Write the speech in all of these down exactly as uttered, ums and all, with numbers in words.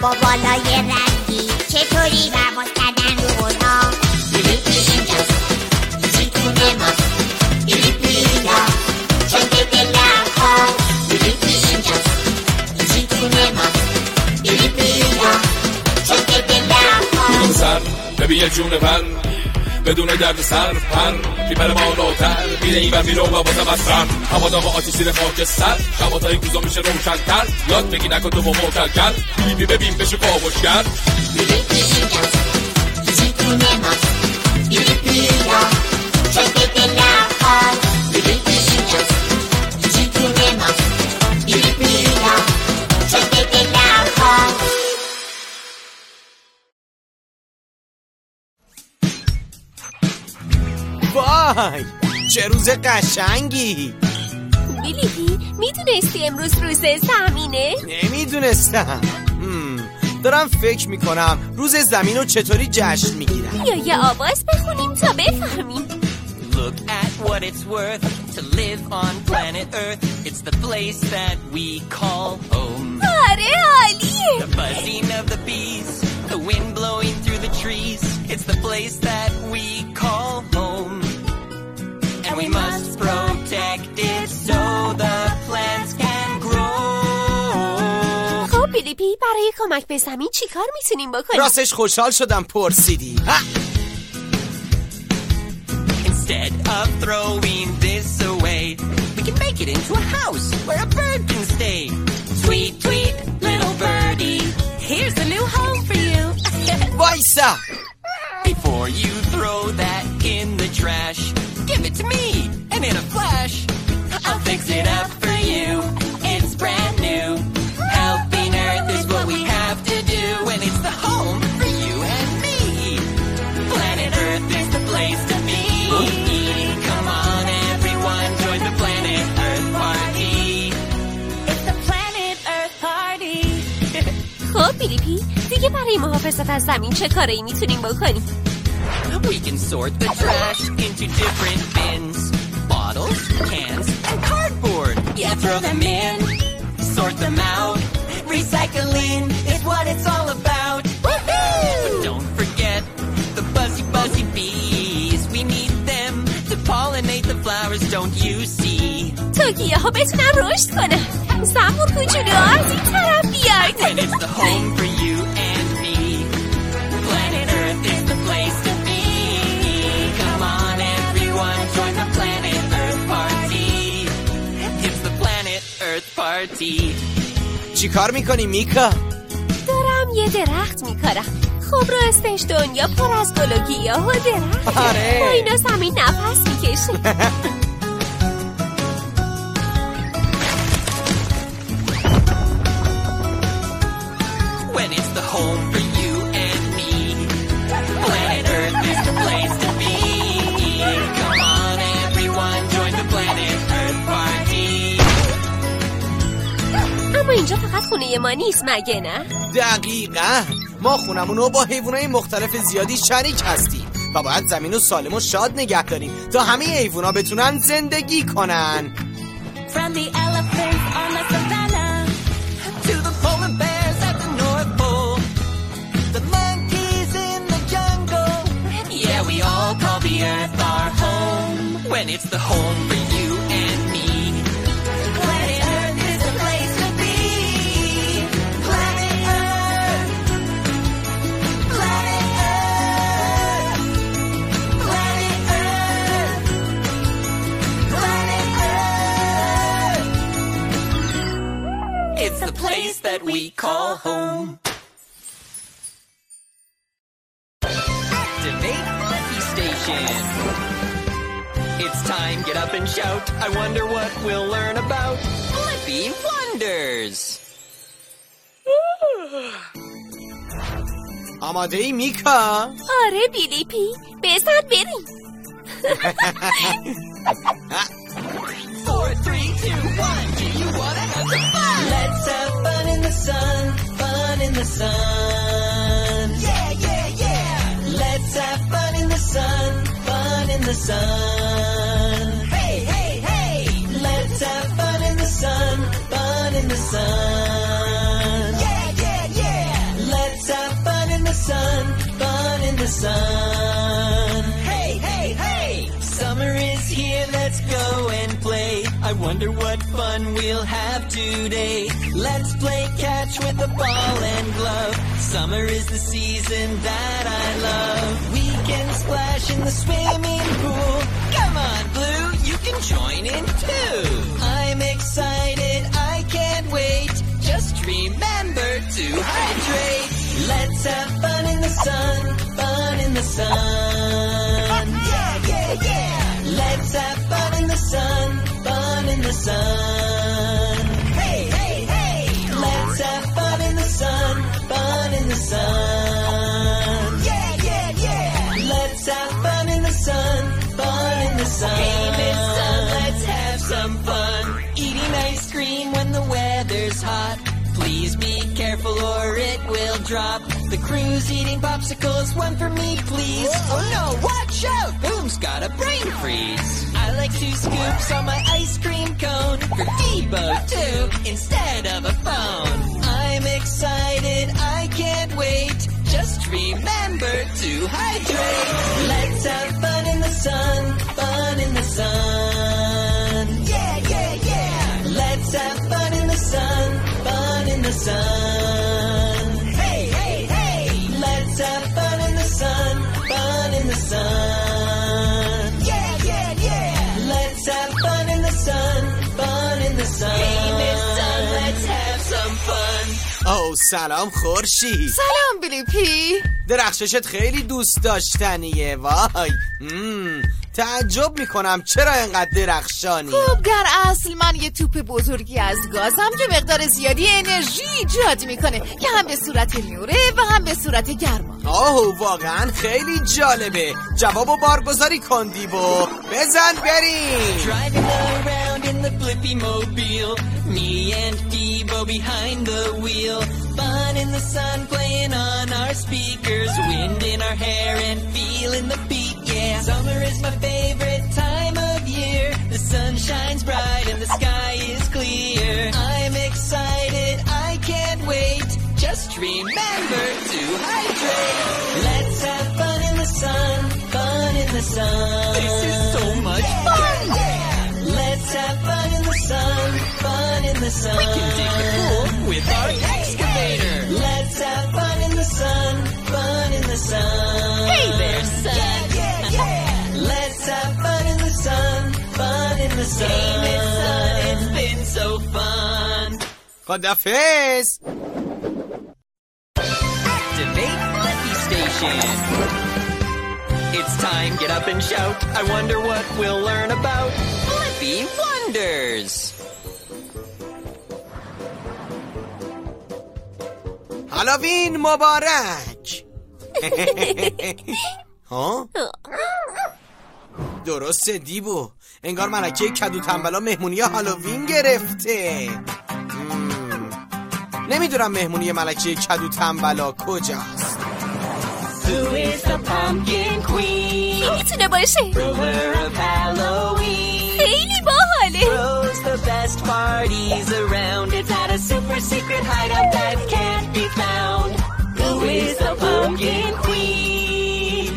با بالای رنگی چطوری پرواز کردن رو اونا. بیلیپی اینجاست، چیتونه ماست. بیلیپی اینجا چنگ دلم خواست. بیلیپی اینجاست، چیتونه ماست. بیلیپی اینجا چنگ دلم خواست. سر ببین یه جون پر بدون درد سر پر میبره بالاتر میره این و میره و بازم از سر هوا داغ آتیش زیر خاک سر شباتای گوزا میشه روشن‌تر یاد بگی نکن تو با موتر کرد بیبی ببین بشه کاوشگر. بیلیپی اینجاست، چیتونه ماست. بیلیپی اینجا چنگ دلم خواست. بیلیپی اینجاست، چیتونه ماست. بیلیپی اینجا چنگ دلم خواست. وای چه روز قشنگی. بیلیپی میدونستی امروز روز زمینه؟ نمیدونستم. دارم فکر میکنم روز زمین رو چطوری جشن میگیرم. یا یه آواز بخونیم تا بفهمیم. Look at what it's worth to live on planet Earth. It's the place that we call home. آره عالیه. The buzzing of the bees, the wind blowing through the trees. It's the place that we call home. And we must protect it so the plants can grow. خب بیلیپی برای کمک به زمین چی کار میتونیم بکنیم؟ راستش خوشحال شدم پرسیدی. Instead of throwing this away, we can make it into a house where a bird can stay. Tweet, tweet, little birdie, here's a new home for you. وایسا. Before you throw that in the trash, give it to me, and in a flash, I'll fix it up for you. It's brand new. Helping Earth is what we have to do, and it's the home for you and me. Planet Earth is the place to be. Come on, everyone, join the Planet Earth party. It's the Planet Earth party. خب بیلیپی دیگه برای محافظت از زمین چه کاری میتونیم بکنیم؟ We can sort the trash into different bins. Bottles, cans, and cardboard. Yeah, throw them in, sort them out. Recycling is what it's all about. Woohoo! But don't forget the buzzy, buzzy bees. We need them to pollinate the flowers, don't you see? تا گیاه ها بتونن رشد کنن. زمور کوچولو از این طرف بیاید. And it's the home for you and me. Planet Earth is the place to be. Come on, everyone, join the Planet Earth party. It's the Planet Earth party. چی کار میکنی میکا؟ دارم یه درخت میکارم. خب راستش دنیا پر از گل و گیاه و درخت. آره. با اینا زمین نفس میکشه. When it's the home for you and me. Planet Earth is the place to be. Come on, everyone, join the Planet Earth party. اما اینجا فقط خونه ما نیست مگه نه؟ دقیقاً ما خونمونو با حیوانای مختلف زیادی شریک هستیم و باید زمین رو سالم و شاد نگه داریم تا همه حیوونا بتونن زندگی کنن. From the elephants on the savannah to the polar bears at the North Pole, the monkeys in the jungle. Yeah, we all call the earth our home. When it's the home for you and me. Planet Earth is the place to be. Planet Earth. Planet Earth. Planet Earth. Planet Earth. It's the place that we call home. Activate Blippi Station. It's time, get up and shout. I wonder what we'll learn about Blippi Wonders. آماده ای میکا؟ آره بیلیپی بزن بریم. Four, three, two, one. Do you wanna have some fun? Let's have fun in the sun, fun in the sun. Yeah, yeah, yeah. Let's have fun in the sun, fun in the sun. Hey, hey, hey. Let's have fun in the sun, fun in the sun. Yeah, yeah, yeah. wonder what fun we'll have today. Let's play catch with a ball and glove. Summer is the season that I love. We can splash in the swimming pool. Come on, Blue, you can join in too. I'm excited, I can't wait. Just remember to hydrate. Let's have fun in the sun, fun in the sun. Yeah, yeah, yeah. Let's have fun in the sun, fun in the sun. Hey, hey, hey. Let's have fun in the sun, fun in the sun. Yeah, yeah, yeah. Let's have fun in the sun, fun in the sun. Hey, Miss Sun, let's have some fun. Eating ice cream when the weather's hot. Please be careful or it will drop. The crew's eating popsicles, one for me, please. Oh no, watch out! Boom's got a brain freeze. I like two scoops on my ice cream cone. For Debo, too, instead of a phone. I'm excited, I can't wait. Just remember to hydrate. Let's have fun in the sun, fun in the sun. Yeah, yeah, yeah. Let's have fun in the sun, fun in the sun. Hey, hey, hey. Let's have fun in the sun, fun in the sun. Yeah, yeah, yeah. Let's have fun in the sun, fun in the sun. Hey, Miss Sun, let's have some fun. او سلام خورشید. سلام بلیپی. درخششت خیلی دوست داشتنیه. وای مم. تعجب میکنم چرا اینقدر درخشانی. خب در اصل من یه توپ بزرگی از گازم که مقدار زیادی انرژی ایجاد میکنه که هم به صورت نوره و هم به صورت گرما. آه واقعا خیلی جالبه. جوابو بارگذاری کن دیبو. بزن بریم. Driving around in the Blippi Mobile, me and Debo behind the wheel. Fun in the sun playing on our speakers, wind in our hair and feeling the beat, yeah. Summer is my favorite time of year. The sun shines bright and the sky is clear. I'm excited, I can't wait. Just remember to hydrate. Let's have fun in the sun, fun in the sun. This is so much fun. Yeah, yeah. Let's have fun in the sun, fun in the sun. We can dig the pool with our excavator. Let's have fun in the sun, fun in the sun. Hey there, sun. Yeah, yeah, yeah. Let's have fun in the sun, fun in the sun. Hey, Miss Sun, it's been so fun. خدافظ. Activate Blippi Station. It's time, get up and shout. I wonder what we'll learn about Blippi Wonders. هالوین مبارک. ها؟ درسته دیبو. انگار ملکه کدو تنبلا مهمونی هالووین گرفته. نمیدونم مهمونی ملکه کدو تنبلا کجاست. Who is the pumpkin queen? میتونه باشه. Ruler of Halloween. خیلی باحاله. Throws the best parties around. It's at a super secret hideout that can't be found. Who is the pumpkin queen?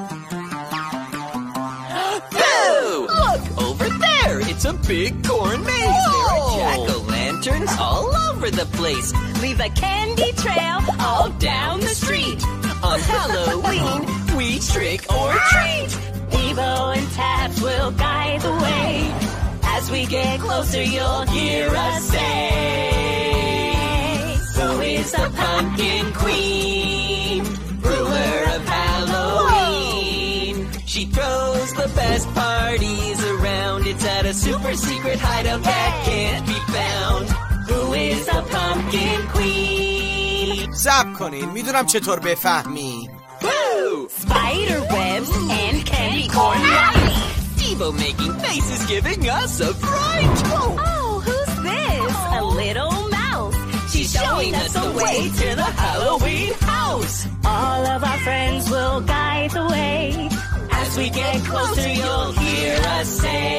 Boo! Look, over there. It's a big corn maze. There are jack-o'-lanterns all over the place. Leave a candy trail all down the street. On Halloween, we trick or treat. Debo and Tabs will guide the way. As we get closer, you'll hear us say, Who is the pumpkin queen? Ruler of Halloween. She throws the best parties around. It's at a super secret hideout that can't be found. Who is the pumpkin queen? صبر کنین میدونم چطور بفهمی. Woo! spider webs and candy corn lights. Debo making faces giving us a fright. Oh, who's this? A little mouse. She's showing us the way to the Halloween house. All of our friends will guide the way. As we get closer, you'll hear us say,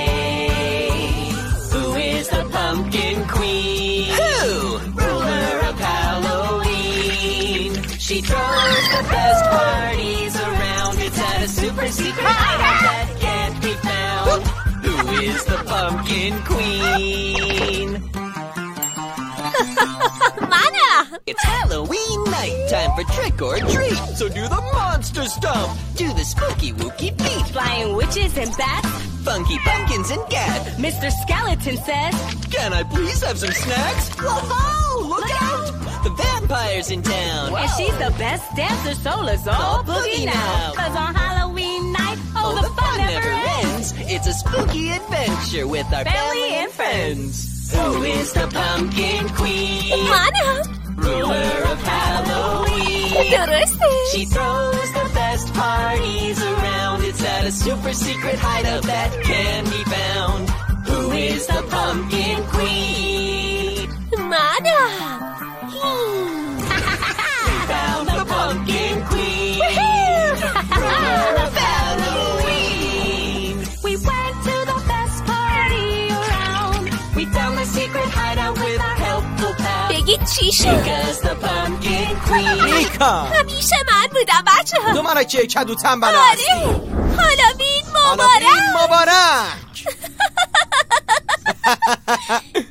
Who is the pumpkin queen? Who? Ruler of Halloween. She throws the best parties around. It's at a super secret hideout that can't be found. Who is Who's the pumpkin queen? Mana! It's Halloween night, time for trick or treat. So do the monster stomp, do the spooky wookie beat. Flying witches and bats. Funky pumpkins and gat. Mister Skeleton says, Can I please have some snacks? Whoa, look out! The vampire's in town. and she's the best dancer, so let's all boogie now. Cause on Halloween night, oh, the, fun never ends. It's a spooky adventure with our family and friends. Who is the pumpkin queen? Mana! Ruler of Halloween. درسته. She throws the best parties around. It's at a super secret hideout that can be found. Who is the pumpkin queen? Mana! We found the pumpkin queen. Ruler of Halloween. We went to the best party around. We found the secret hideout with our helpful pal. بگید چی شد؟ Because the pumpkin queen. نیکا همیشه من بودم بچه ها. دو منو که کدو تنبلا آره هستی. هالوین هالووین مبارک. مبارک.